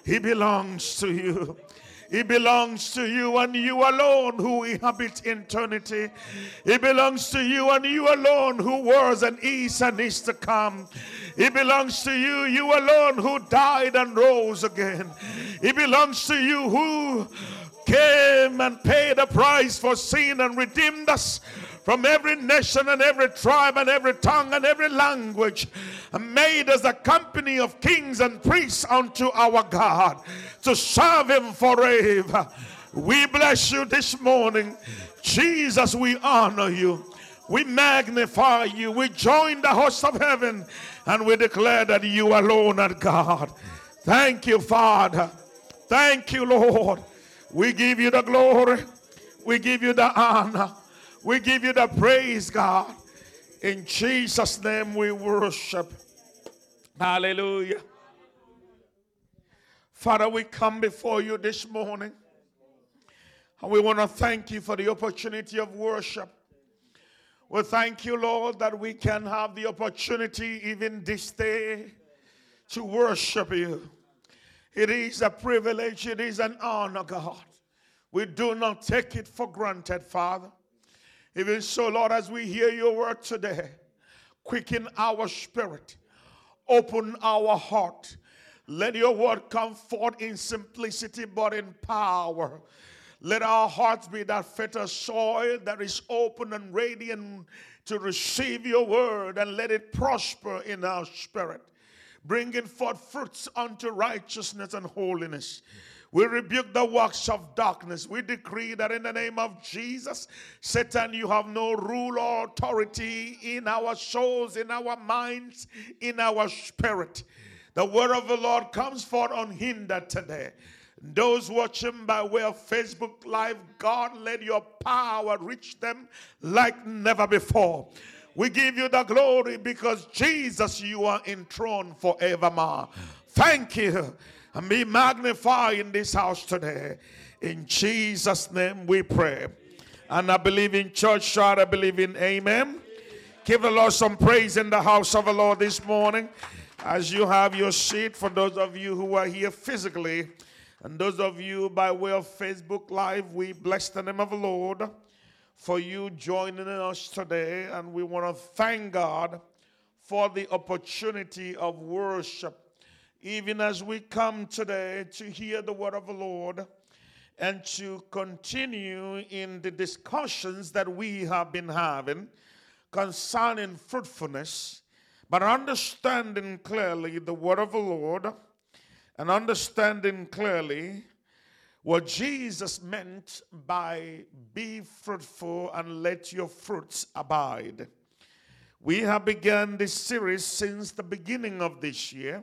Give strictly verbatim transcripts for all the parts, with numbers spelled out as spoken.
He belongs to you. It belongs to you and you alone who inhabit eternity. It belongs to you and you alone who was and is and is to come. It belongs to you, you alone who died and rose again. It belongs to you who came and paid a price for sin and redeemed us from every nation and every tribe and every tongue and every language, and made us a company of kings and priests unto our God, to serve him forever. We bless you this morning. Jesus, we honor you. We magnify you. We join the host of heaven and we declare that you alone are God. Thank you, Father. Thank you, Lord. We give you the glory. We give you the honor. We give you the praise, God. In Jesus' name we worship. Hallelujah. Father, we come before you this morning. And we want to thank you for the opportunity of worship. We thank you, Lord, that we can have the opportunity even this day to worship you. It is a privilege. It is an honor, God. We do not take it for granted, Father. Even so, Lord, as we hear your word today, quicken our spirit, open our heart. Let your word come forth in simplicity but in power. Let our hearts be that fertile soil that is open and radiant to receive your word, and let it prosper in our spirit, bringing forth fruits unto righteousness and holiness. We rebuke the works of darkness. We decree that in the name of Jesus, Satan, you have no rule or authority in our souls, in our minds, in our spirit. The word of the Lord comes forth unhindered today. Those watching by way of Facebook Live, God, let your power reach them like never before. We give you the glory because Jesus, you are enthroned forevermore. Thank you. And be magnified in this house today. In Jesus' name we pray. And I believe in church, shout, I believe in amen. Give the Lord some praise in the house of the Lord this morning. As you have your seat, for those of you who are here physically, and those of you by way of Facebook Live, we bless the name of the Lord for you joining us today. And we want to thank God for the opportunity of worship. Even as we come today to hear the word of the Lord and to continue in the discussions that we have been having concerning fruitfulness, but understanding clearly the word of the Lord and understanding clearly what Jesus meant by be fruitful and let your fruits abide. We have begun this series since the beginning of this year,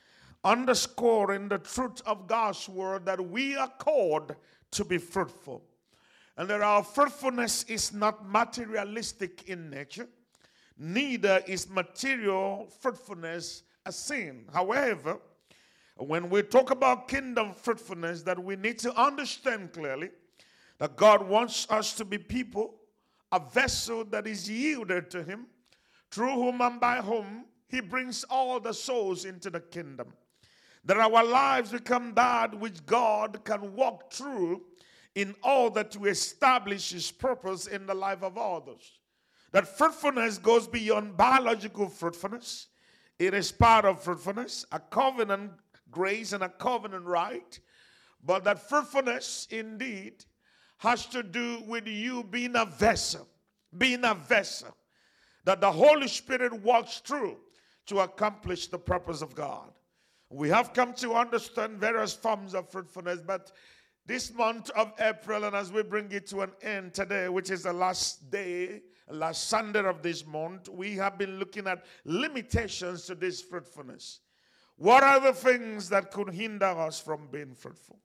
underscoring the truth of God's word that we are called to be fruitful. And that our fruitfulness is not materialistic in nature, neither is material fruitfulness a sin. However, when we talk about kingdom fruitfulness, that we need to understand clearly that God wants us to be people, a vessel that is yielded to him, through whom and by whom he brings all the souls into the kingdom. That our lives become that which God can walk through in order to establish his purpose in the life of others. That fruitfulness goes beyond biological fruitfulness. It is part of fruitfulness, a covenant grace and a covenant right. But that fruitfulness indeed has to do with you being a vessel, being a vessel that the Holy Spirit walks through to accomplish the purpose of God. We have come to understand various forms of fruitfulness, but this month of April, and as we bring it to an end today, which is the last day, last Sunday of this month, we have been looking at limitations to this fruitfulness. What are the things that could hinder us from being fruitful?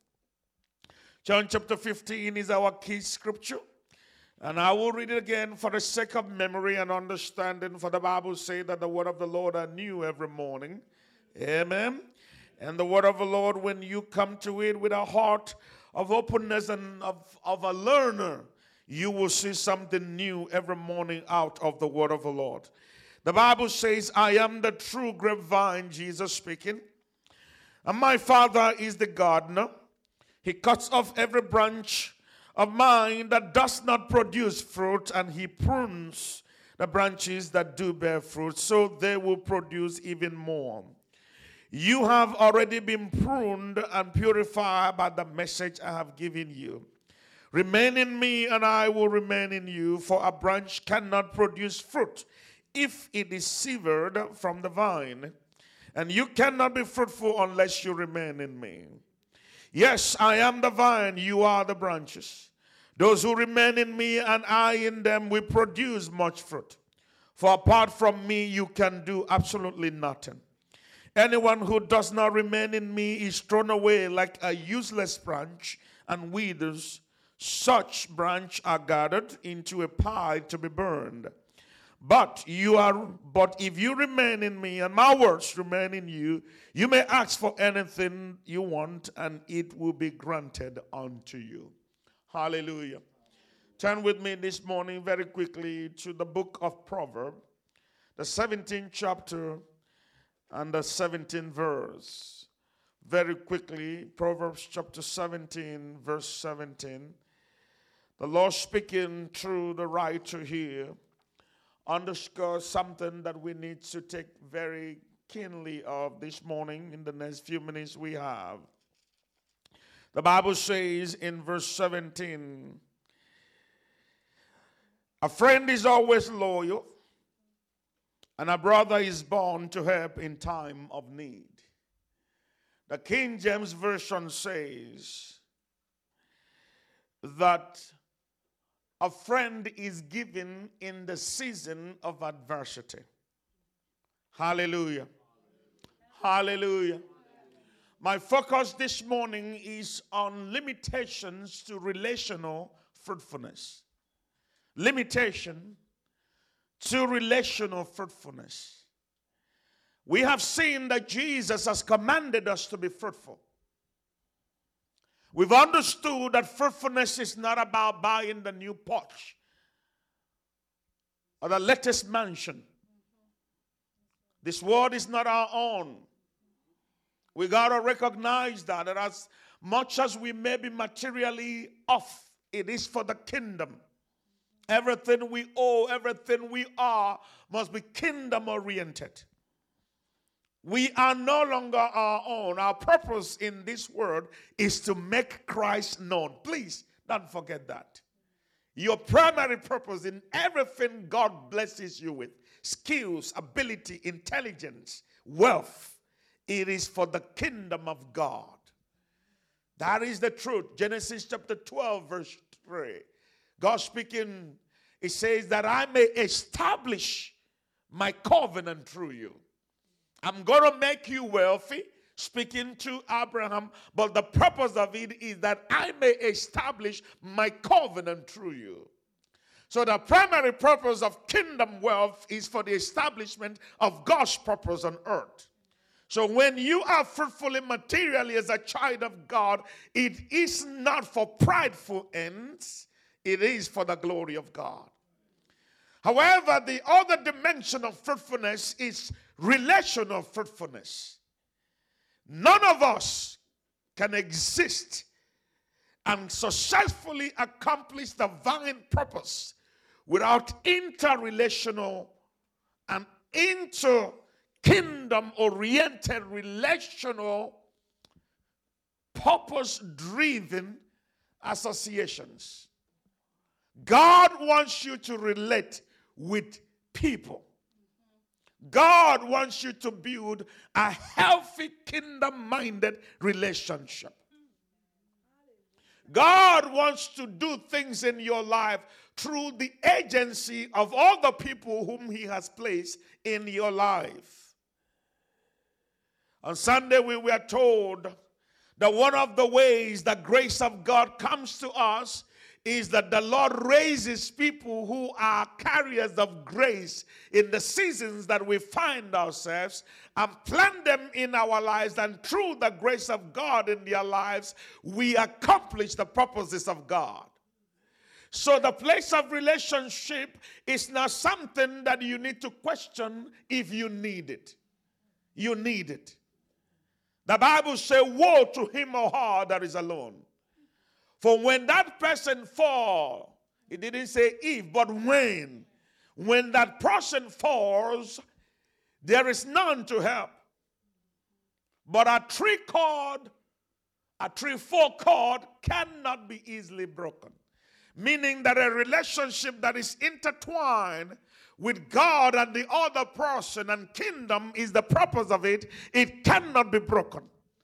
John chapter fifteen is our key scripture, and I will read it again for the sake of memory and understanding, for the Bible says that the word of the Lord are new every morning. Amen. And the word of the Lord, when you come to it with a heart of openness and of, of a learner, you will see something new every morning out of the word of the Lord. The Bible says, I am the true grapevine, Jesus speaking, And my Father is the gardener. He cuts off every branch of mine that does not produce fruit, and he prunes the branches that do bear fruit, so they will produce even more. You have already been pruned and purified by the message I have given you. Remain in me, and I will remain in you, for a branch cannot produce fruit if it is severed from the vine, and you cannot be fruitful unless you remain in me. Yes, I am the vine, you are the branches. Those who remain in me and I in them will produce much fruit. For apart from me, you can do absolutely nothing. Anyone who does not remain in me is thrown away like a useless branch and withers. Such branches are gathered into a pile to be burned. But you are but if you remain in me and my words remain in you, you may ask for anything you want and it will be granted unto you. Hallelujah. Turn with me this morning very quickly to the book of Proverbs, the seventeenth chapter and the seventeenth verse. Very quickly, Proverbs chapter seventeen, verse seventeen. The Lord speaking through the writer here underscores something that we need to take very keenly of this morning in the next few minutes we have. The Bible says in verse seventeen, a friend is always loyal, and a brother is born to help in time of need. The King James Version says that a friend is given in the season of adversity. Hallelujah. Hallelujah. My focus this morning is on limitations to relational fruitfulness. Limitation to relational fruitfulness. We have seen that Jesus has commanded us to be fruitful. We've understood that fruitfulness is not about buying the new Porsche or the latest mansion. This world is not our own. We got to recognize that, that as much as we may be materially off, it is for the kingdom. Everything we owe, everything we are, must be kingdom oriented. We are no longer our own. Our purpose in this world is to make Christ known. Please don't forget that. Your primary purpose in everything God blesses you with, skills, ability, intelligence, wealth, it is for the kingdom of God. That is the truth. Genesis chapter twelve, verse three. God speaking, it says that I may establish my covenant through you. I'm going to make you wealthy, speaking to Abraham, but the purpose of it is that I may establish my covenant through you. So the primary purpose of kingdom wealth is for the establishment of God's purpose on earth. So when you are fruitfully materially as a child of God, it is not for prideful ends, it is for the glory of God. However, the other dimension of fruitfulness is relational fruitfulness. None of us can exist and successfully accomplish the divine purpose without interrelational and inter-kingdom-oriented relational purpose-driven associations. God wants you to relate with people. God wants you to build a healthy kingdom-minded relationship. God wants to do things in your life through the agency of all the people whom he has placed in your life. On Sunday we were told that one of the ways the grace of God comes to us is that the Lord raises people who are carriers of grace in the seasons that we find ourselves and plant them in our lives, and through the grace of God in their lives, we accomplish the purposes of God. So the place of relationship is not something that you need to question if you need it. You need it. The Bible says, woe to him or her that is alone. For when that person fall, it didn't say if, but when. When that person falls, there is none to help. But a three cord, a three-four cord cannot be easily broken. Meaning that a relationship that is intertwined with God and the other person and kingdom is the purpose of it, it cannot be broken.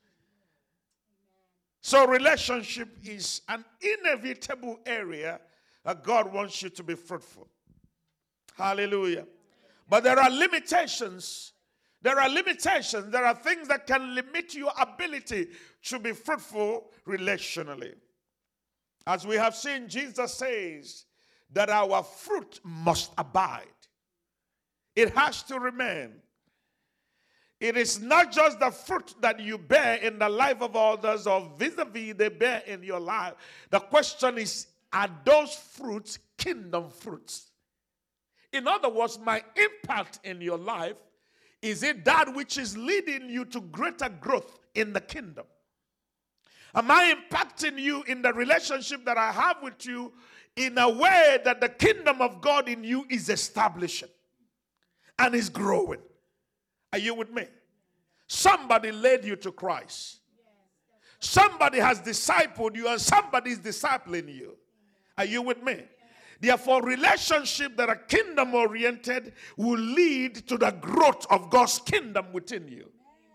So relationship is an inevitable area that God wants you to be fruitful. Hallelujah. But there are limitations. There are limitations. There are things that can limit your ability to be fruitful relationally. As we have seen, Jesus says that our fruit must abide. It has to remain. It is not just the fruit that you bear in the life of others or vis-a-vis they bear in your life. The question is, are those fruits kingdom fruits? In other words, my impact in your life, is it that which is leading you to greater growth in the kingdom? Am I impacting you in the relationship that I have with you in a way that the kingdom of God in you is establishing and is growing? Are you with me? Somebody led you to Christ. Somebody has discipled you and somebody is discipling you. Are you with me? Therefore, relationships that are kingdom oriented will lead to the growth of God's kingdom within you.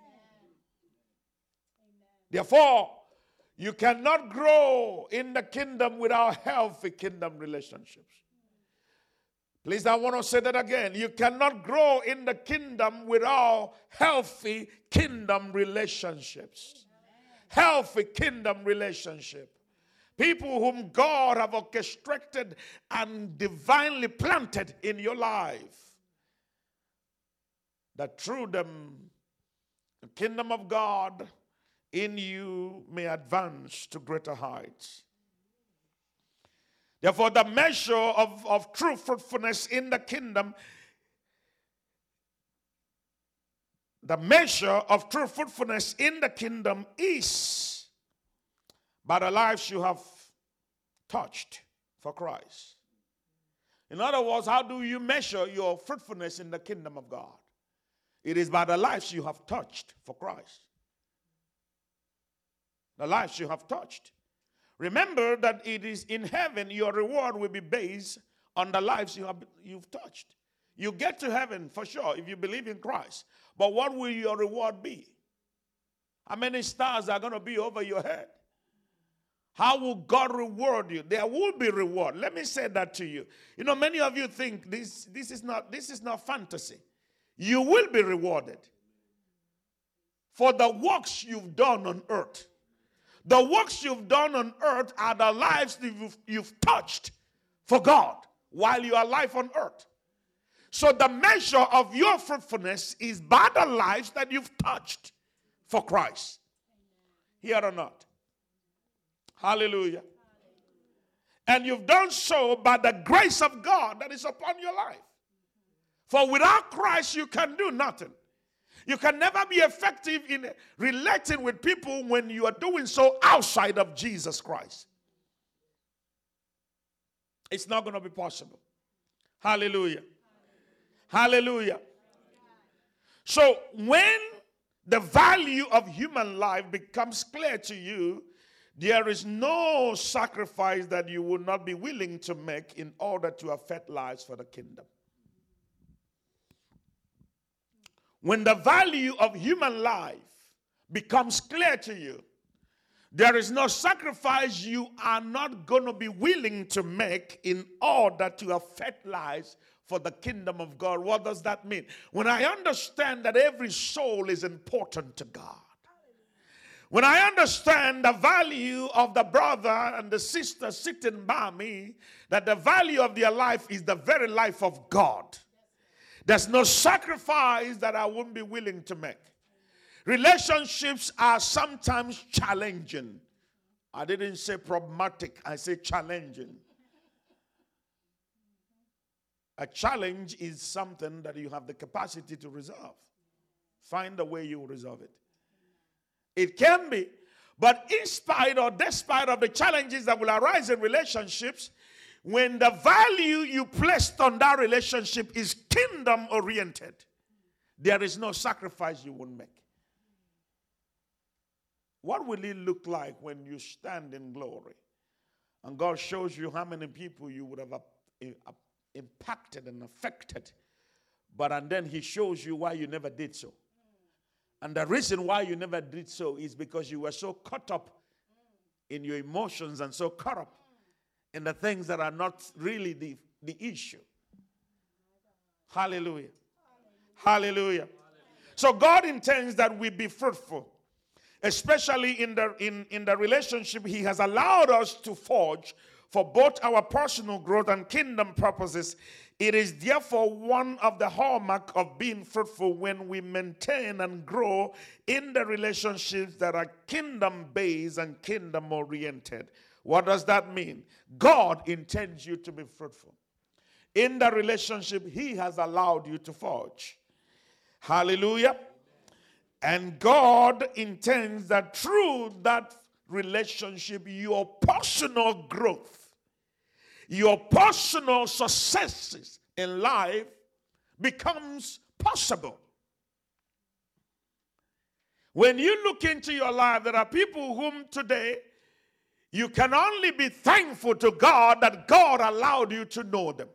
Therefore, you cannot grow in the kingdom without healthy kingdom relationships. Please, I want to say that again. You cannot grow in the kingdom without healthy kingdom relationships. Healthy kingdom relationship. People whom God have orchestrated and divinely planted in your life. That through them, the kingdom of God in you may advance to greater heights. Therefore, the measure of, of true fruitfulness in the kingdom, the measure of true fruitfulness in the kingdom is by the lives you have touched for Christ. In other words, how do you measure your fruitfulness in the kingdom of God? It is by the lives you have touched for Christ. The lives you have touched. Remember that it is in heaven your reward will be based on the lives you have, you've touched. You get to heaven for sure if you believe in Christ. But what will your reward be? How many stars are going to be over your head? How will God reward you? There will be reward. Let me say that to you. You know, many of you think this, this, is not, this is not fantasy. You will be rewarded for the works you've done on earth. The works you've done on earth are the lives that you've, you've touched for God while you are alive on earth. So the measure of your fruitfulness is by the lives that you've touched for Christ. Here or not. Hallelujah. And you've done so by the grace of God that is upon your life. For without Christ, you can do nothing. You can never be effective in relating with people when you are doing so outside of Jesus Christ. It's not going to be possible. Hallelujah. Hallelujah. So when the value of human life becomes clear to you, there is no sacrifice that you will not be willing to make in order to affect lives for the kingdom. When the value of human life becomes clear to you, there is no sacrifice you are not going to be willing to make in order to affect lives for the kingdom of God. What does that mean? When I understand that every soul is important to God, when I understand the value of the brother and the sister sitting by me, that the value of their life is the very life of God, there's no sacrifice that I wouldn't be willing to make. Relationships are sometimes challenging. I didn't say problematic, I say challenging. A challenge is something that you have the capacity to resolve. Find a way you will resolve it. It can be. But in spite or despite of the challenges that will arise in relationships, when the value you placed on that relationship is kingdom oriented, there is no sacrifice you won't make. What will it look like when you stand in glory and God shows you how many people you would have impacted and affected, but and then he shows you why you never did so? And the reason why you never did so is because you were so caught up in your emotions and so caught up in the things that are not really the, the issue. Hallelujah. Hallelujah. So God intends that we be fruitful, especially in the, in, in the relationship he has allowed us to forge for both our personal growth and kingdom purposes. It is therefore one of the hallmarks of being fruitful when we maintain and grow in the relationships that are kingdom-based and kingdom-oriented. What does that mean? God intends you to be fruitful in the relationship he has allowed you to forge. Hallelujah. And God intends that through that relationship, your personal growth, your personal successes in life becomes possible. When you look into your life, there are people whom today you can only be thankful to God that God allowed you to know them.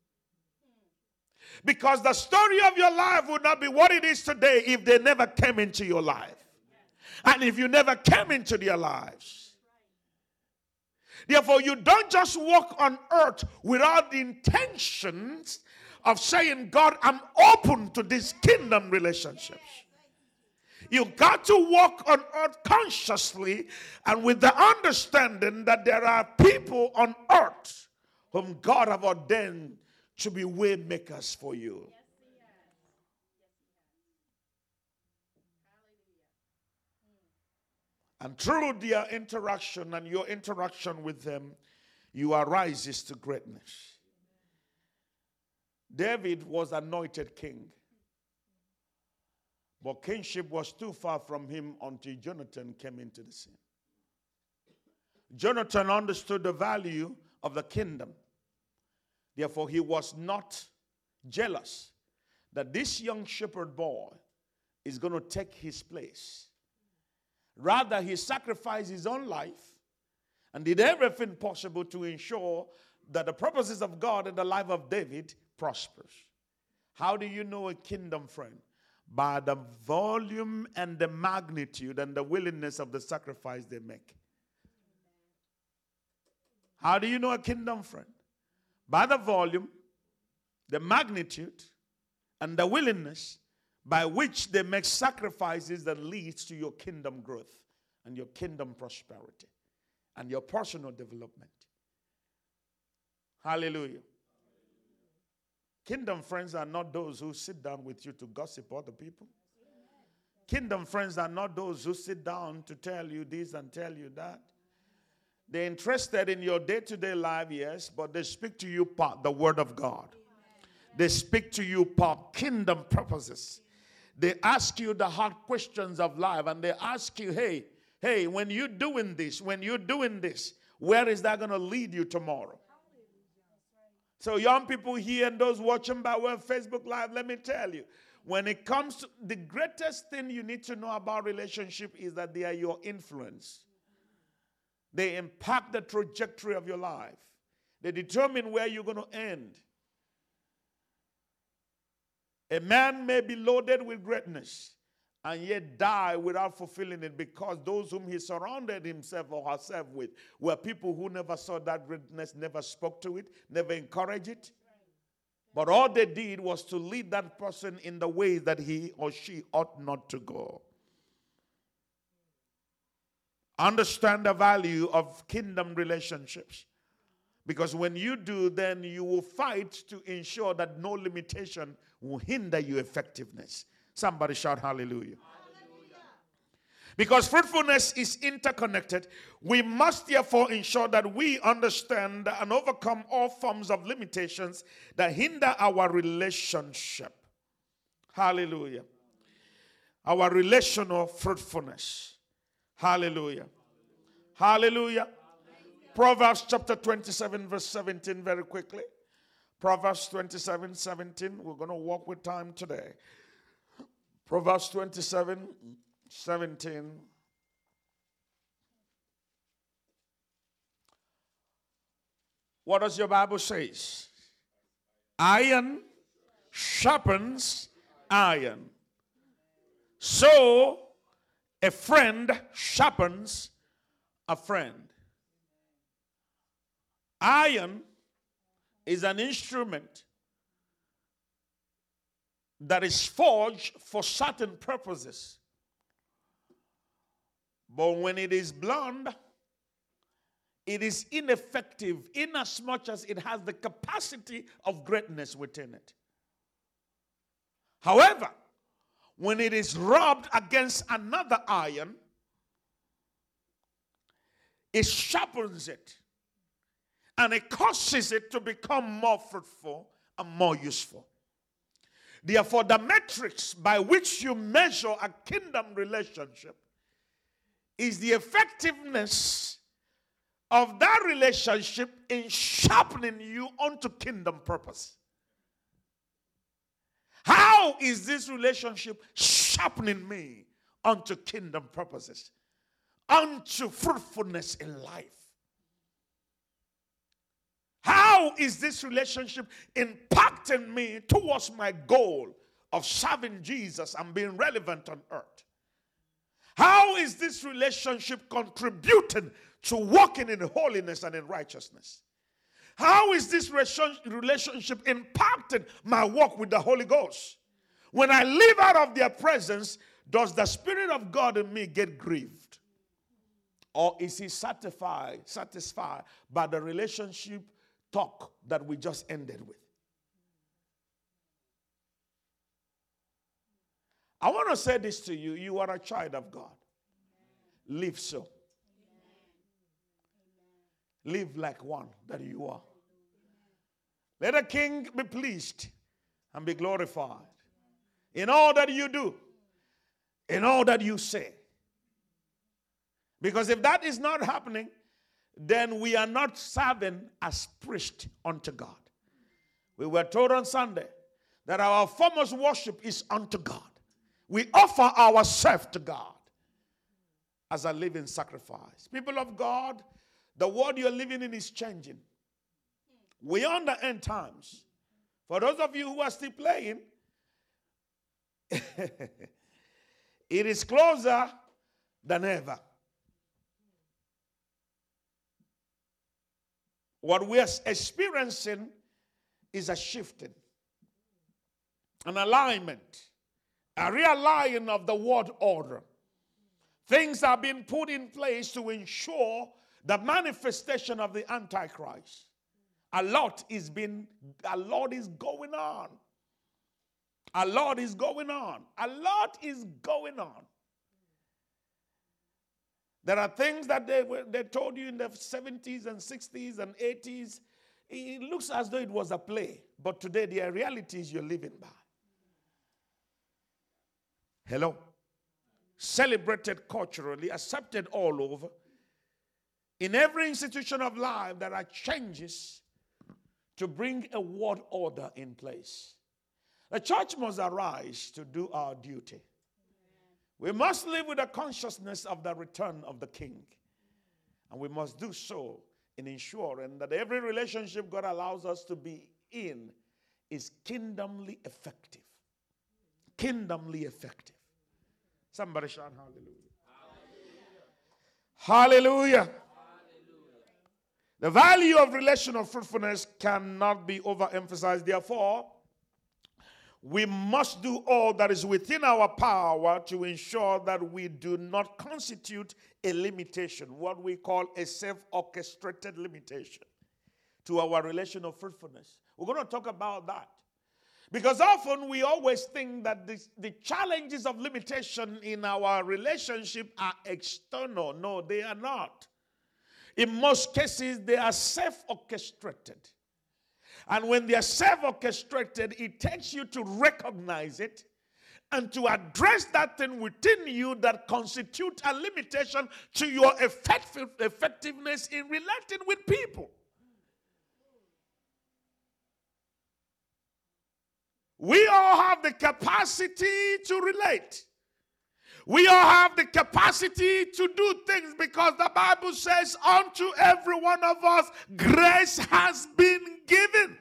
Because the story of your life would not be what it is today if they never came into your life. And if you never came into their lives. Therefore, you don't just walk on earth without the intentions of saying, God, I'm open to these kingdom relationships. You got to walk on earth consciously and with the understanding that there are people on earth whom God have ordained to be way makers for you. And through their interaction and your interaction with them, you arise to greatness. David was anointed king. But kingship was too far from him until Jonathan came into the scene. Jonathan understood the value of the kingdom. Therefore, he was not jealous that this young shepherd boy is going to take his place. Rather, he sacrificed his own life and did everything possible to ensure that the purposes of God in the life of David prospers. How do you know a kingdom friend? By the volume and the magnitude and the willingness of the sacrifice they make. How do you know a kingdom friend? By the volume, the magnitude, and the willingness by which they make sacrifices that leads to your kingdom growth and your kingdom prosperity and your personal development. Hallelujah. Kingdom friends are not those who sit down with you to gossip other people. Kingdom friends are not those who sit down to tell you this and tell you that. They're interested in your day-to-day life, yes, but they speak to you part the word of God. They speak to you part kingdom purposes. They ask you the hard questions of life, and they ask you, hey, hey, when you're doing this, when you're doing this, where is that going to lead you tomorrow? So young people here and those watching by way of Facebook Live, let me tell you, when it comes to the greatest thing you need to know about relationship is that they are your influence. They impact the trajectory of your life. They determine where you're going to end. A man may be loaded with greatness and yet die without fulfilling it because those whom he surrounded himself or herself with were people who never saw that greatness, never spoke to it, never encouraged it. But all they did was to lead that person in the way that he or she ought not to go. Understand the value of kingdom relationships. Because when you do, then you will fight to ensure that no limitation will hinder your effectiveness. Somebody shout hallelujah. Hallelujah. Because fruitfulness is interconnected, we must therefore ensure that we understand and overcome all forms of limitations that hinder our relationship. Hallelujah. Our relational fruitfulness. Hallelujah. Hallelujah. Proverbs chapter twenty-seven, verse seventeen, very quickly. Proverbs twenty-seven, seventeen. We're going to walk with time today. Proverbs twenty-seven, seventeen. What does your Bible say? Iron sharpens iron. So a friend sharpens a friend. Iron is an instrument that is forged for certain purposes. But when it is blunt, it is ineffective inasmuch as it has the capacity of greatness within it. However, when it is rubbed against another iron, it sharpens it. And it causes it to become more fruitful and more useful. Therefore, the metrics by which you measure a kingdom relationship is the effectiveness of that relationship in sharpening you onto kingdom purpose. How is this relationship sharpening me onto kingdom purposes, onto fruitfulness in life? How is this relationship impacting me towards my goal of serving Jesus and being relevant on earth? How is this relationship contributing to walking in holiness and in righteousness? How is this relationship impacting my walk with the Holy Ghost? When I live out of their presence, does the Spirit of God in me get grieved? Or is he satisfied, satisfied by the relationship talk that we just ended with? I want to say this to you. You are a child of God. Live so. Live like one that you are. Let the King be pleased and be glorified in all that you do, in all that you say. Because if that is not happening, then we are not serving as priest unto God. We were told on Sunday that our foremost worship is unto God. We offer ourselves to God as a living sacrifice. People of God, the world you're living in is changing. We are on the end times. For those of you who are still playing, it is closer than ever. What we are experiencing is a shifting, an alignment, a realigning of the world order. Things are being put in place to ensure the manifestation of the Antichrist. A lot is being, a lot is going on. A lot is going on. A lot is going on. There are things that they, they told you in the seventies and sixties and eighties. It looks as though it was a play. But today, they are realities you're living by. Hello? Celebrated culturally, accepted all over. In every institution of life, there are changes to bring a world order in place. The church must arise to do our duty. We must live with the consciousness of the return of the King. And we must do so in ensuring that every relationship God allows us to be in is kingdomly effective. Kingdomly effective. Somebody shout hallelujah. Hallelujah. Hallelujah. The value of relational fruitfulness cannot be overemphasized. Therefore, we must do all that is within our power to ensure that we do not constitute a limitation, what we call a self-orchestrated limitation to our relational fruitfulness. We're going to talk about that. Because often we always think that the, the challenges of limitation in our relationship are external. No, they are not. In most cases, they are self-orchestrated. And when they are self-orchestrated, it takes you to recognize it and to address that thing within you that constitutes a limitation to your effective, effectiveness in relating with people. We all have the capacity to relate. We all have the capacity to do things because the Bible says unto every one of us grace has been given.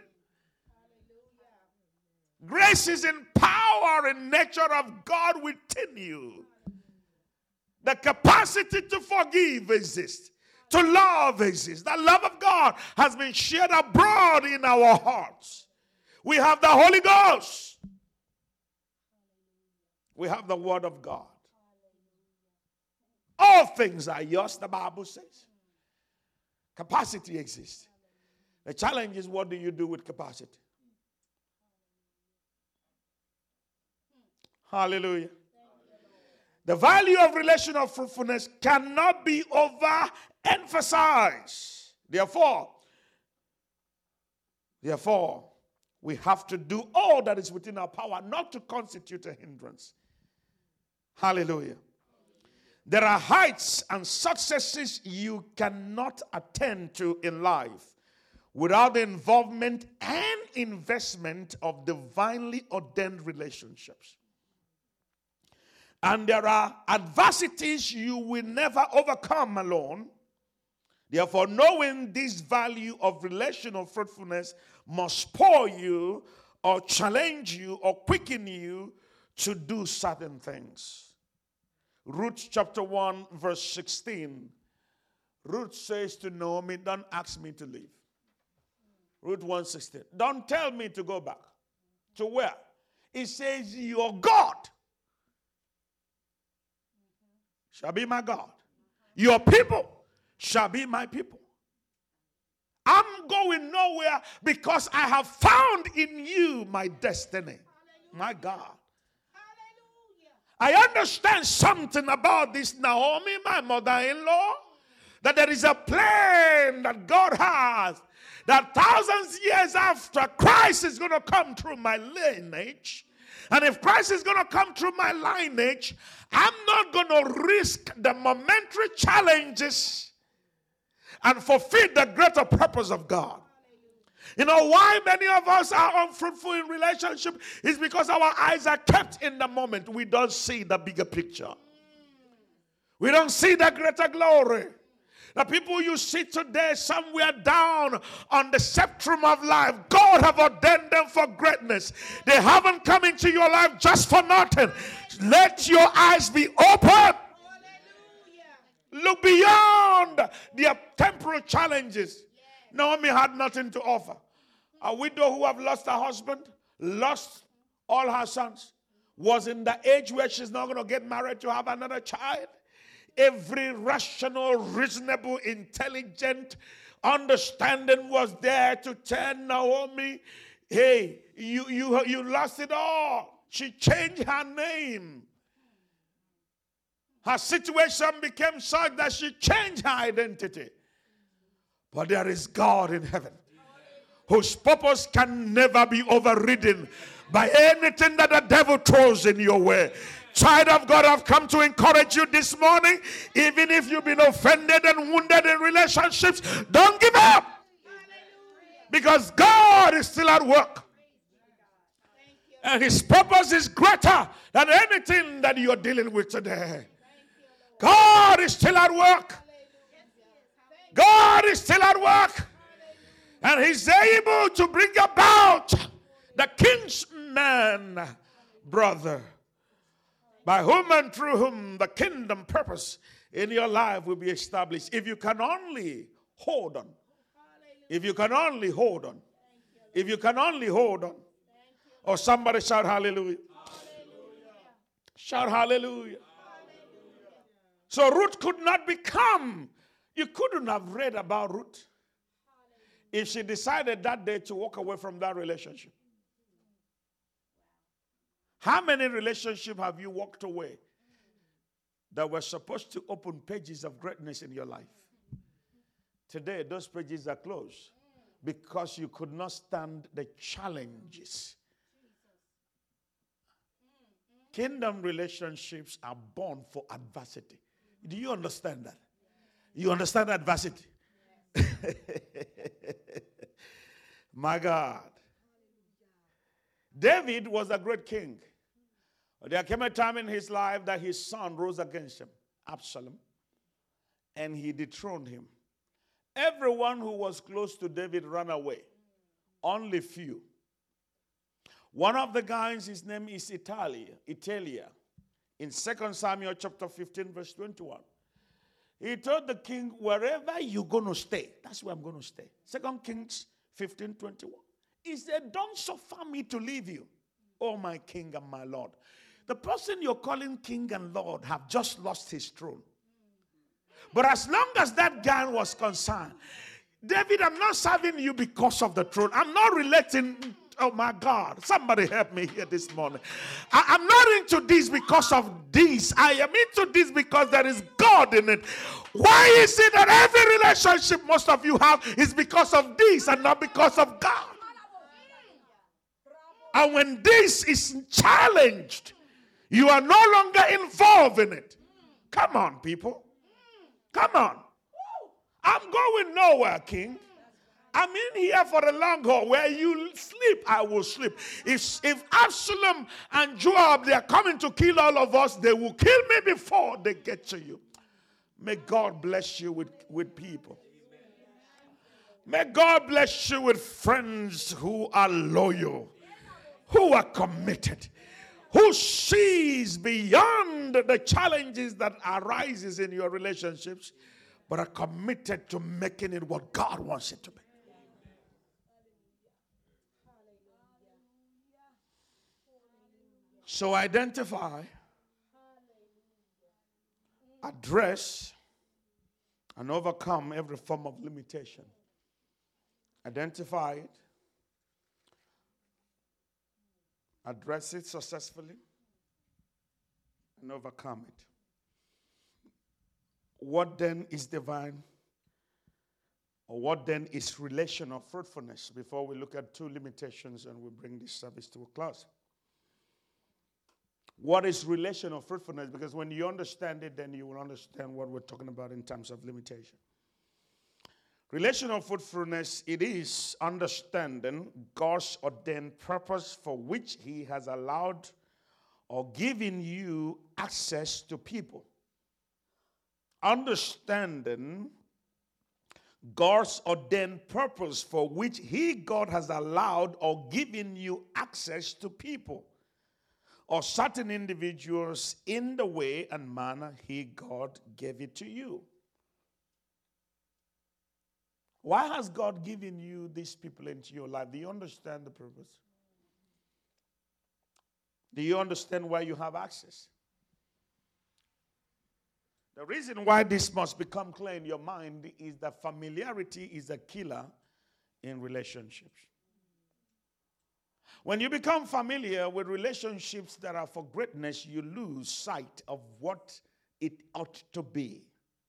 Grace is in power and nature of God within you. The capacity to forgive exists. To love exists. The love of God has been shared abroad in our hearts. We have the Holy Ghost. We have the Word of God. All things are yours, the Bible says. Capacity exists. The challenge is, what do you do with capacity? Hallelujah. The value of relational fruitfulness cannot be overemphasized. Therefore, therefore, we have to do all that is within our power not to constitute a hindrance. Hallelujah. There are heights and successes you cannot attain to in life without the involvement and investment of divinely ordained relationships. And there are adversities you will never overcome alone. Therefore, knowing this value of relational fruitfulness must spur you or challenge you or quicken you to do certain things. Ruth chapter one verse sixteen. Ruth says to Naomi, don't ask me to leave. Ruth one sixteen. Don't tell me to go back. To where? It says your God shall be my God. Your people shall be my people. I'm going nowhere because I have found in you my destiny. My God. I understand something about this Naomi, my mother-in-law, that there is a plan that God has, that thousands years after Christ is going to come through my lineage. And if Christ is going to come through my lineage, I'm not going to risk the momentary challenges and fulfill the greater purpose of God. You know why many of us are unfruitful in relationship is because our eyes are kept in the moment. We don't see the bigger picture. We don't see the greater glory. The people you see today somewhere down on the spectrum of life, God have ordained them for greatness. They haven't come into your life just for nothing. Let your eyes be open. Look beyond their temporal challenges. Naomi had nothing to offer. A widow who have lost her husband, lost all her sons, was in the age where she's not going to get married to have another child. Every rational, reasonable, intelligent understanding was there to tell Naomi, hey, you, you, you lost it all. She changed her name. Her situation became such that she changed her identity. But there is God in heaven whose purpose can never be overridden by anything that the devil throws in your way. Child of God, I've come to encourage you this morning. Even if you've been offended and wounded in relationships, don't give up. Because God is still at work. And his purpose is greater than anything that you're dealing with today. God is still at work. God is still at work. And he's able to bring about the kinsman brother, by whom and through whom the kingdom purpose in your life will be established. If you can only hold on. If you can only hold on. If you can only hold on. Or somebody shout hallelujah. Hallelujah. Shout hallelujah. Hallelujah. So Ruth could not become, you couldn't have read about Ruth if she decided that day to walk away from that relationship. How many relationships have you walked away that were supposed to open pages of greatness in your life? Today, those pages are closed because you could not stand the challenges. Kingdom relationships are born for adversity. Do you understand that? You understand adversity? My God. David was a great king. There came a time in his life that his son rose against him, Absalom, and he dethroned him. Everyone who was close to David ran away. Only few. One of the guys, his name is Italia, Italia. In Second Samuel chapter fifteen, verse twenty-one. He told the king, wherever you're going to stay, that's where I'm going to stay. Second Kings fifteen, twenty-one. He said, don't suffer me to leave you, oh my king and my Lord. The person you're calling king and Lord have just lost his throne. But as long as that guy was concerned, David, I'm not serving you because of the throne. I'm not relating. Oh my God, somebody help me here this morning. I, I'm not into this because of this. I am into this because there is God in it. Why is it that every relationship most of you have is because of this and not because of God? And when this is challenged, you are no longer involved in it. Come on, people. Come on. I'm going nowhere, King. I'm in here for the long haul. Where you sleep, I will sleep. If, if Absalom and Joab, they are coming to kill all of us, they will kill me before they get to you. May God bless you with, with people. May God bless you with friends who are loyal, who are committed, who sees beyond the challenges that arises in your relationships, but are committed to making it what God wants it to be. So identify, address, and overcome every form of limitation. Identify it, address it successfully, and overcome it. What then is divine, or what then is relational fruitfulness? Before we look at two limitations and we bring this service to a close. What is relational fruitfulness? Because when you understand it, then you will understand what we're talking about in terms of limitation. Relational fruitfulness, it is understanding God's ordained purpose for which He has allowed or given you access to people. Understanding God's ordained purpose for which He, God, has allowed or given you access to people or certain individuals in the way and manner He, God, gave it to you. Why has God given you these people into your life? Do you understand the purpose? Do you understand why you have access? The reason why this must become clear in your mind is that familiarity is a killer in relationships. When you become familiar with relationships that are for greatness, you lose sight of what it ought to be.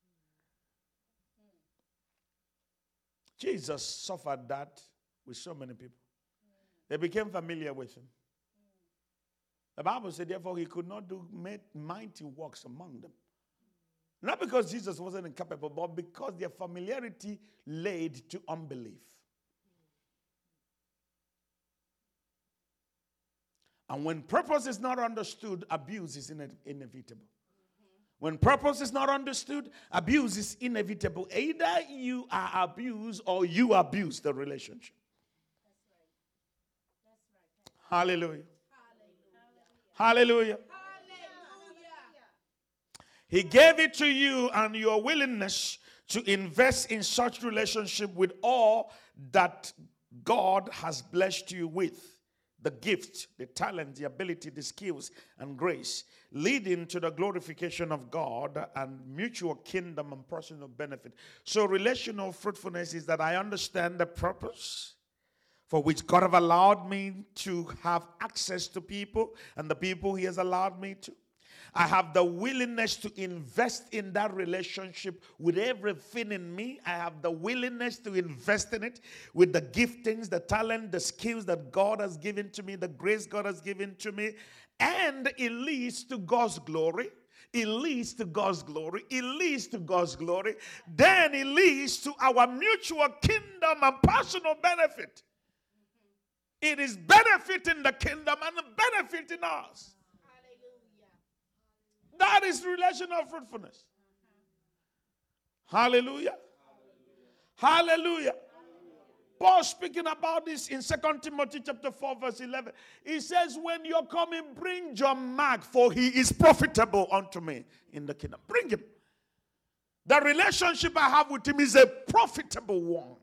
Jesus suffered that with so many people. They became familiar with Him. The Bible said, therefore, He could not do mighty works among them. Not because Jesus wasn't incapable, but because their familiarity led to unbelief. And when purpose is not understood, abuse is ine- inevitable. When purpose is not understood, abuse is inevitable. Either you are abused or you abuse the relationship. That's right. That's right. Hallelujah. Hallelujah. Hallelujah. He gave it to you, and your willingness to invest in such relationship with all that God has blessed you with. The gift, the talent, the ability, the skills, and grace, leading to the glorification of God and mutual kingdom and personal benefit. So relational fruitfulness is that I understand the purpose for which God have allowed me to have access to people and the people He has allowed me to. I have the willingness to invest in that relationship with everything in me. I have the willingness to invest in it with the giftings, the talent, the skills that God has given to me, the grace God has given to me. And it leads to God's glory. It leads to God's glory. It leads to God's glory. Then it leads to our mutual kingdom and personal benefit. It is benefiting the kingdom and benefiting us. Hallelujah. That is relational fruitfulness. Hallelujah. Hallelujah. Hallelujah. Paul speaking about this in Second Timothy chapter four, verse eleven. He says, when you're coming, bring John Mark, for he is profitable unto me in the kingdom. Bring him. The relationship I have with him is a profitable one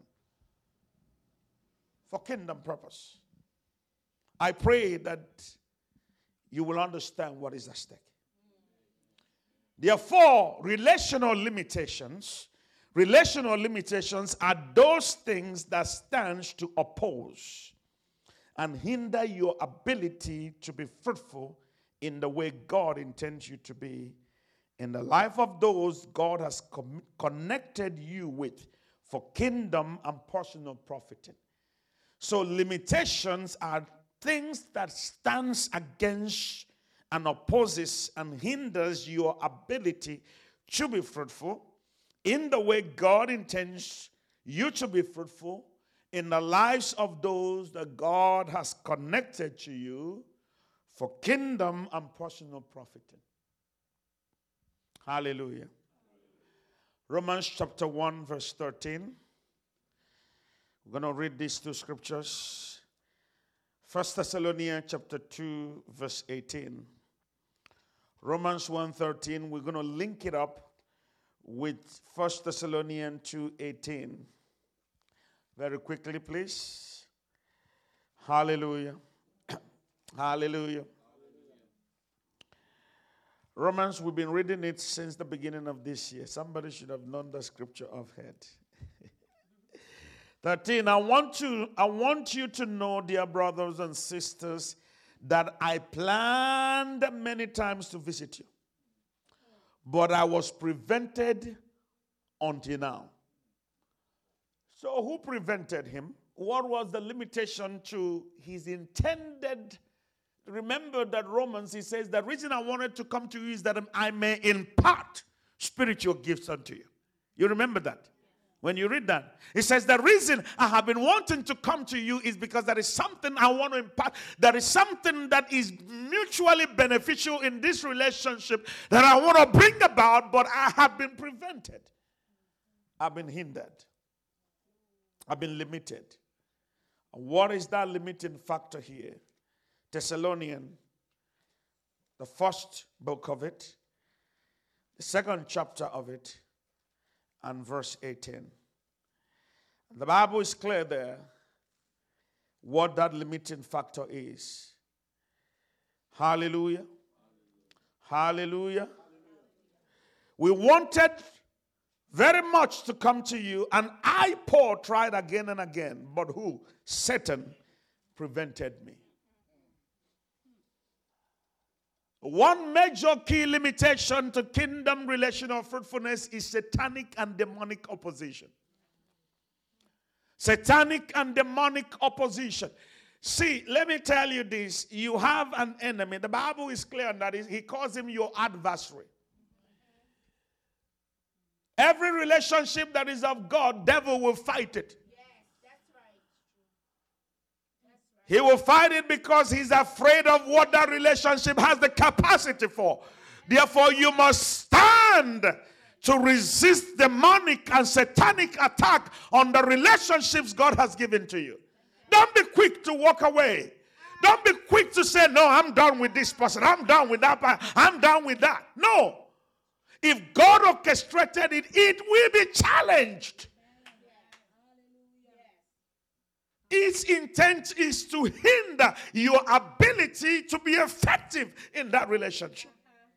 for kingdom purpose. I pray that you will understand what is at stake. Therefore, relational limitations Relational limitations are those things that stand to oppose and hinder your ability to be fruitful in the way God intends you to be in the life of those God has com- connected you with for kingdom and personal profiting. So limitations are things that stands against and opposes and hinders your ability to be fruitful in the way God intends you to be fruitful in the lives of those that God has connected to you for kingdom and personal profiting. Hallelujah. Romans chapter one, verse thirteen. We're going to read these two scriptures. First Thessalonians chapter two, verse eighteen. Romans one thirteen, we're going to link it up with First Thessalonians two eighteen. Very quickly, please. Hallelujah. Hallelujah. Romans, we've been reading it since the beginning of this year. Somebody should have known the scripture offhand. thirteen, I want to, I want you to know, dear brothers and sisters, that I planned many times to visit you, but I was prevented until now. So who prevented him? What was the limitation to his intended? Remember that Romans, he says, the reason I wanted to come to you is that I may impart spiritual gifts unto you. You remember that? When you read that, it says the reason I have been wanting to come to you is because there is something I want to impart. There is something that is mutually beneficial in this relationship that I want to bring about, but I have been prevented. I've been hindered. I've been limited. What is that limiting factor here? Thessalonians, the first book of it, the second chapter of it, and verse eighteen. The Bible is clear there what that limiting factor is. Hallelujah. Hallelujah. We wanted very much to come to you, and I, Paul, tried again and again, but who? Satan prevented me. One major key limitation to kingdom relational fruitfulness is satanic and demonic opposition. Satanic and demonic opposition. See, let me tell you this. You have an enemy. The Bible is clear on that. He calls him your adversary. Every relationship that is of God, devil will fight it. He will fight it because he's afraid of what that relationship has the capacity for. Therefore, you must stand to resist demonic and satanic attack on the relationships God has given to you. Don't be quick to walk away. Don't be quick to say, no, I'm done with this person. I'm done with that person. I'm done with that. No. If God orchestrated it, it will be challenged. Its intent is to hinder your ability to be effective in that relationship.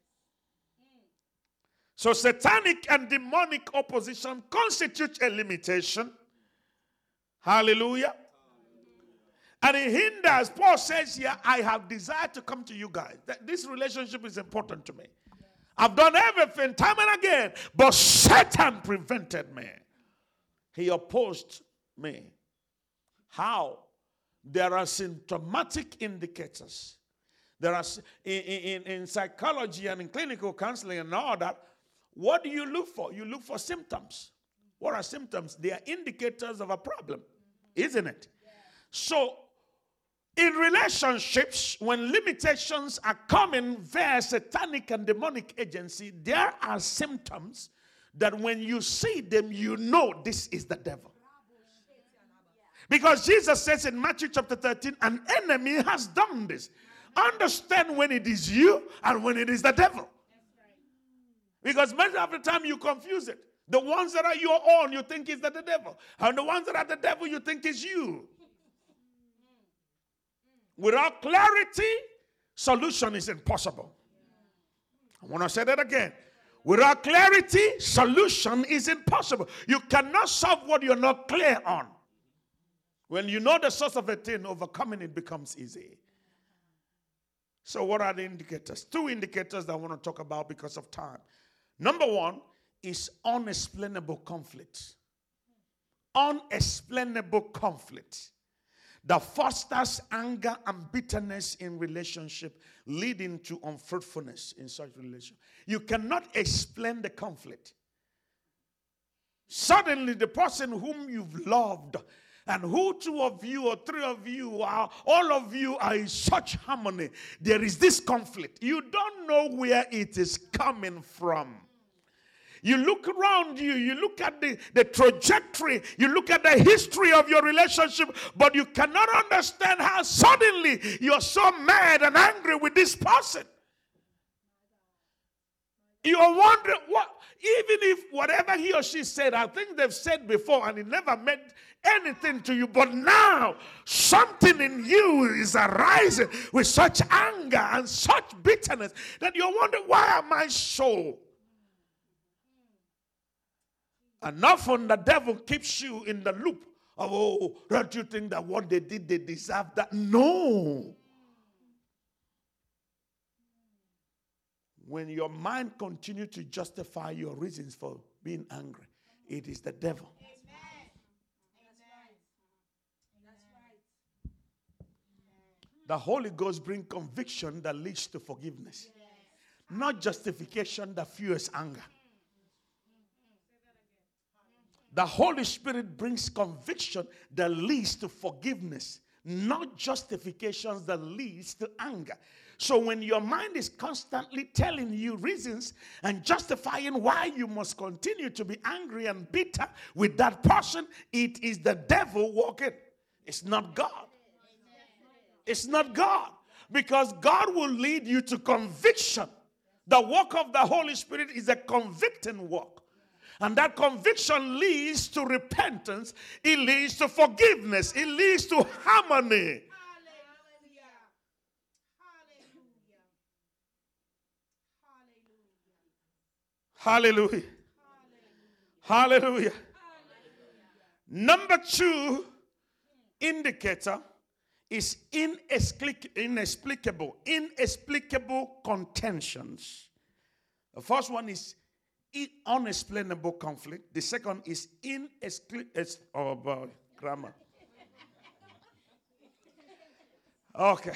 So satanic and demonic opposition constitutes a limitation. Hallelujah. And it hinders. Paul says here, I have desired to come to you guys. This relationship is important to me. I've done everything time and again, but Satan prevented me. He opposed me. How? There are symptomatic indicators. There are in, in, in psychology and in clinical counseling and all that. What do you look for? You look for symptoms. What are symptoms? They are indicators of a problem, isn't it? So, in relationships, when limitations are coming via satanic and demonic agency, there are symptoms that when you see them, you know this is the devil. Because Jesus says in Matthew chapter thirteen, an enemy has done this. Understand when it is you and when it is the devil. Because most of the time you confuse it. The ones that are your own, you think is that the devil. And the ones that are the devil, you think is you. Without clarity, solution is impossible. I want to say that again. Without clarity, solution is impossible. You cannot solve what you're not clear on. When you know the source of a thing, overcoming it becomes easy. So what are the indicators? Two indicators that I want to talk about because of time. Number one is unexplainable conflict. Unexplainable conflict that fosters anger and bitterness in relationship, leading to unfruitfulness in such relation. You cannot explain the conflict. Suddenly, the person whom you've loved, and who two of you or three of you are, all of you are in such harmony, there is this conflict. You don't know where it is coming from. You look around you, you look at the, the trajectory, you look at the history of your relationship, but you cannot understand how suddenly you're so mad and angry with this person. You're wondering, what, even if whatever he or she said, I think they've said before and it never meant anything to you, but now something in you is arising with such anger and such bitterness that you're wondering, why am I so? And often the devil keeps you in the loop of, oh, don't you think that what they did, they deserve that? No. When your mind continues to justify your reasons for being angry, it is the devil. Amen. That's right. The Holy Ghost brings conviction that leads to forgiveness, yes. Not justification that fuels anger. The Holy Spirit brings conviction that leads to forgiveness, not justifications that leads to anger. So when your mind is constantly telling you reasons and justifying why you must continue to be angry and bitter with that person, it is the devil working. It's not God. It's not God. Because God will lead you to conviction. The work of the Holy Spirit is a convicting work. And that conviction leads to repentance. It leads to forgiveness. It leads to harmony. Hallelujah. Hallelujah. Hallelujah. Number two indicator is inexplicable, inexplicable contentions. The first one is unexplainable conflict. The second is inexplicable. Oh, boy, grammar. Okay.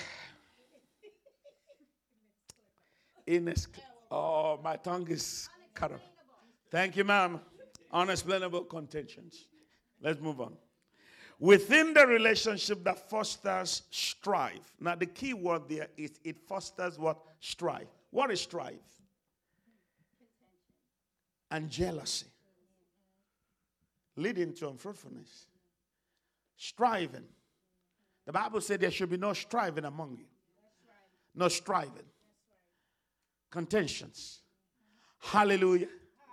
Inexplicable. Oh, my tongue is cut off. Thank you, ma'am. Unexplainable contentions. Let's move on. Within the relationship that fosters strife. Now, the key word there is it fosters what? Strife. What is strife? And jealousy, leading to unfruitfulness. Striving. The Bible said there should be no striving among you. No striving. Contentions. Hallelujah.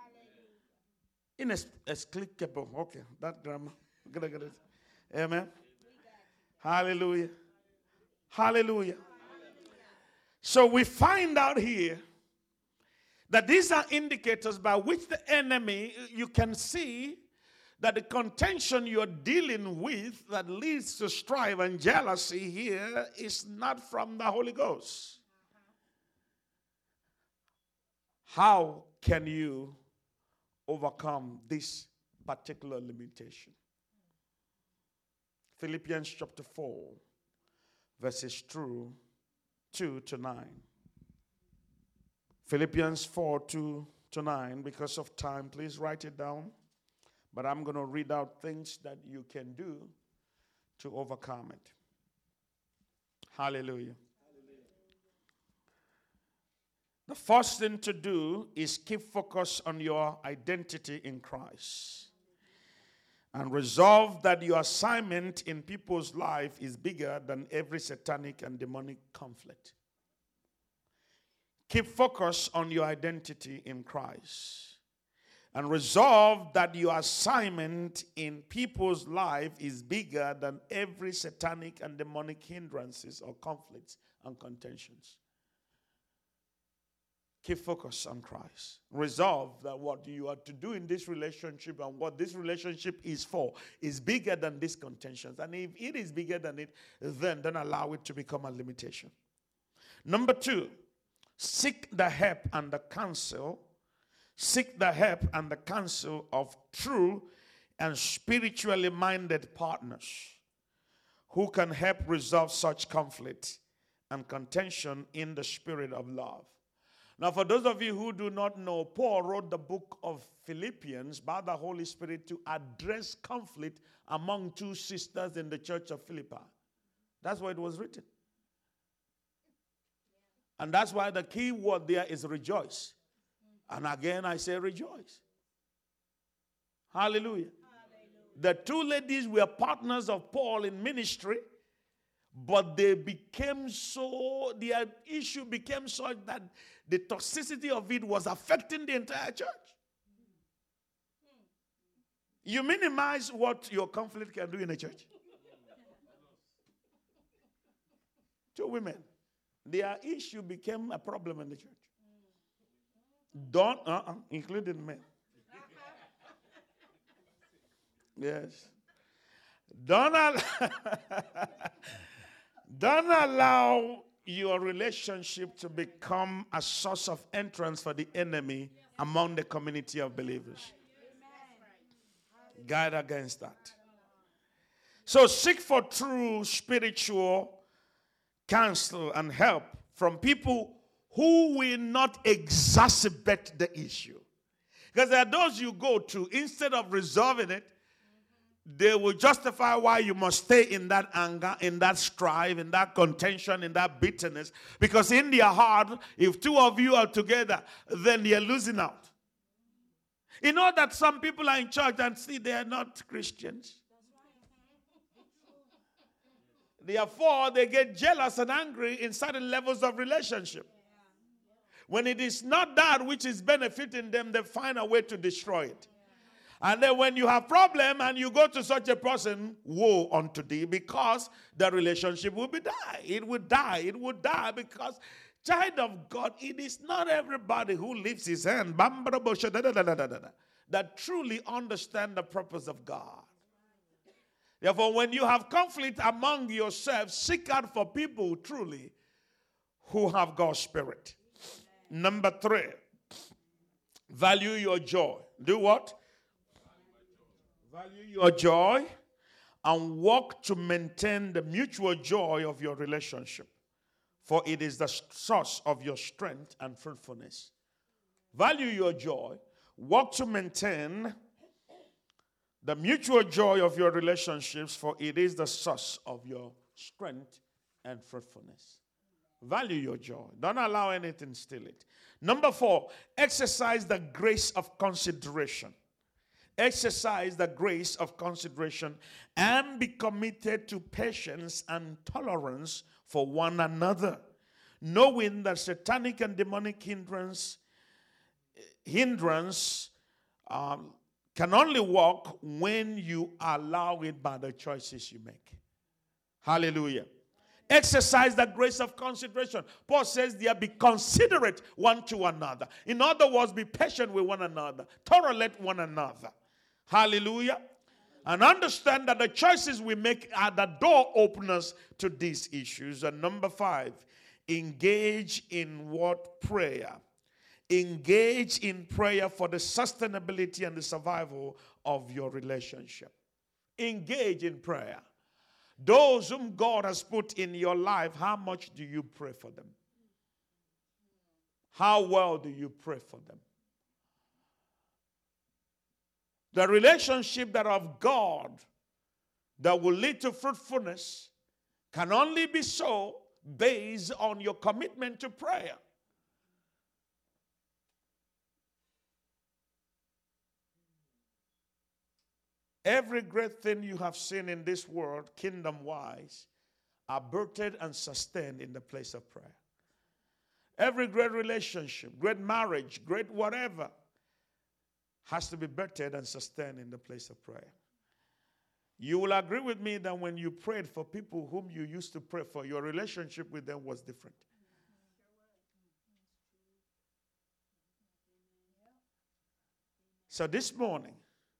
Inexplicable. Okay, that grammar. Amen. Hallelujah. Hallelujah. So we find out here that these are indicators by which the enemy, you can see that the contention you're dealing with that leads to strife and jealousy here is not from the Holy Ghost. How can you overcome this particular limitation? Philippians chapter four, verses two to nine. Philippians four, two to nine. Because of time, please write it down. But I'm going to read out things that you can do to overcome it. Hallelujah. Hallelujah. The first thing to do is keep focus on your identity in Christ. And resolve that your assignment in people's life is bigger than every satanic and demonic conflict. Keep focus on your identity in Christ. And resolve that your assignment in people's life is bigger than every satanic and demonic hindrances or conflicts and contentions. Keep focus on Christ. Resolve that what you are to do in this relationship and what this relationship is for is bigger than these contentions. And if it is bigger than it, then don't allow it to become a limitation. Number two, seek the help and the counsel. Seek the help and the counsel of true and spiritually minded partners who can help resolve such conflict and contention in the spirit of love. Now, for those of you who do not know, Paul wrote the book of Philippians by the Holy Spirit to address conflict among two sisters in the church of Philippi. That's why it was written. And that's why the key word there is rejoice. And again, I say rejoice. Hallelujah. Hallelujah. The two ladies were partners of Paul in ministry, but they became so, their issue became such that the toxicity of it was affecting the entire church. You minimize what your conflict can do in a church. Two women, their issue became a problem in the church. Don't, uh-uh, including men. Yes. Don't allow, don't allow your relationship to become a source of entrance for the enemy among the community of believers. Guide against that. So seek for true spiritual counsel and help from people who will not exacerbate the issue. Because there are those you go to, instead of resolving it, they will justify why you must stay in that anger, in that strife, in that contention, in that bitterness. Because in their heart, if two of you are together, then you're losing out. You know that some people are in church and see they are not Christians. Therefore, they get jealous and angry in certain levels of relationship. When it is not that which is benefiting them, they find a way to destroy it. And then when you have problem and you go to such a person, woe unto thee, because the relationship will be die. It will die. It will die because, child of God, it is not everybody who lifts his hand that truly understand the purpose of God. Therefore, when you have conflict among yourselves, seek out for people truly who have God's Spirit. Number three, value your joy. Do what? Value your joy and work to maintain the mutual joy of your relationship, for it is the source of your strength and fruitfulness. Value your joy, work to maintain the mutual joy of your relationships, for it is the source of your strength and fruitfulness. Value your joy. Don't allow anything to steal it. Number four, exercise the grace of consideration. Exercise the grace of consideration and be committed to patience and tolerance for one another, knowing that satanic and demonic hindrance, hindrance um, can only work when you allow it by the choices you make. Hallelujah. Exercise the grace of consideration. Paul says there, be considerate one to another. In other words, be patient with one another. Tolerate one another. Hallelujah. And understand that the choices we make are the door openers to these issues. And number five, engage in what prayer. Engage in prayer for the sustainability and the survival of your relationship. Engage in prayer. Those whom God has put in your life, how much do you pray for them? How well do you pray for them? The relationship that of God that will lead to fruitfulness can only be so based on your commitment to prayer. Every great thing you have seen in this world, kingdom-wise, are birthed and sustained in the place of prayer. Every great relationship, great marriage, great whatever, has to be birthed and sustained in the place of prayer. You will agree with me that when you prayed for people whom you used to pray for, your relationship with them was different. So this morning,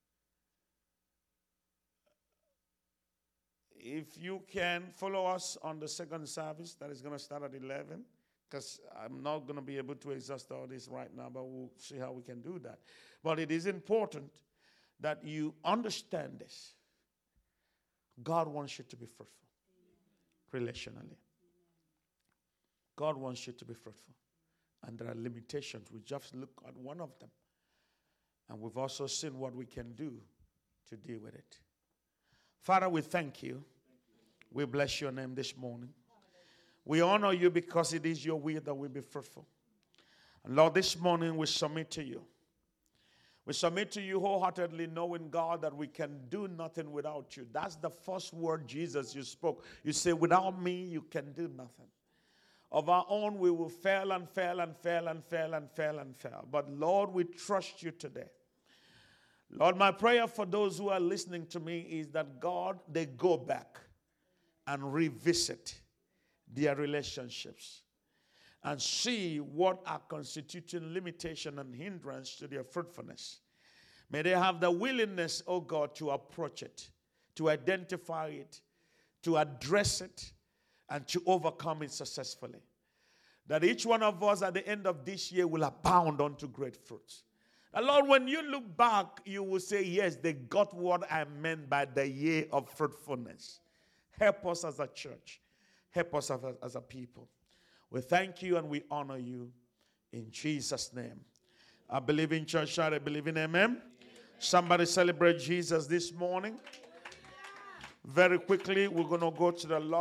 if you can follow us on the second service that is going to start at eleven, because I'm not going to be able to exhaust all this right now, but we'll see how we can do that. But it is important that you understand this. God wants you to be fruitful relationally. God wants you to be fruitful. And there are limitations. We just look at one of them. And we've also seen what we can do to deal with it. Father, we thank you. We bless your name this morning. We honor you because it is your will that we be fruitful. And Lord, this morning we submit to you. We submit to you wholeheartedly, knowing, God, that we can do nothing without you. That's the first word, Jesus, you spoke. You say, without me, you can do nothing. Of our own, we will fail and fail and fail and fail and fail and fail. But Lord, we trust you today. Lord, my prayer for those who are listening to me is that, God, they go back and revisit their relationships and see what are constituting limitation and hindrance to their fruitfulness. May they have the willingness, oh God, to approach it, to identify it, to address it, and to overcome it successfully. That each one of us at the end of this year will abound unto great fruits. And Lord, when you look back, you will say, yes, they got what I meant by the year of fruitfulness. Help us as a church. Help us as a, as a people. We thank you and we honor you in Jesus' name. I believe in church. I believe in amen. Amen. Somebody celebrate Jesus this morning. Very quickly, we're going to go to the Lord.